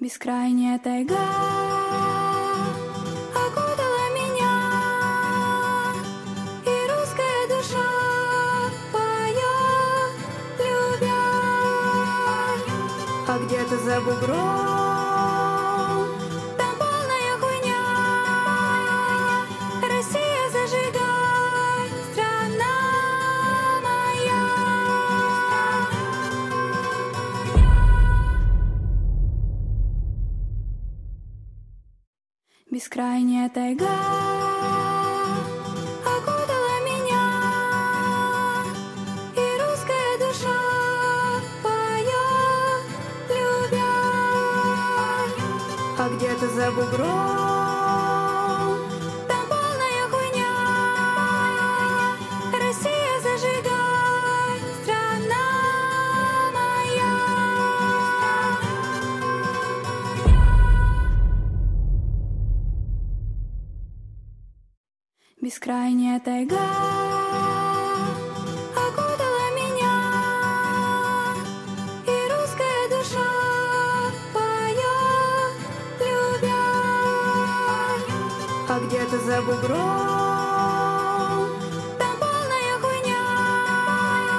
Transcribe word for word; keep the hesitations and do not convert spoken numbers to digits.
Бескрайняя тайга окутала меня, и русская душа поет, любя. А где-то за бугром там полная хуйня. Россия, зажигай, страна моя. Бескрайняя тайга окутала меня, и русская душа поет, любя. А где-то за бугром там полная хуйня. Россия, зажигай, страна моя. Бескрайняя тайга окутала меня, и русская душа поет, любя. А где-то за бугром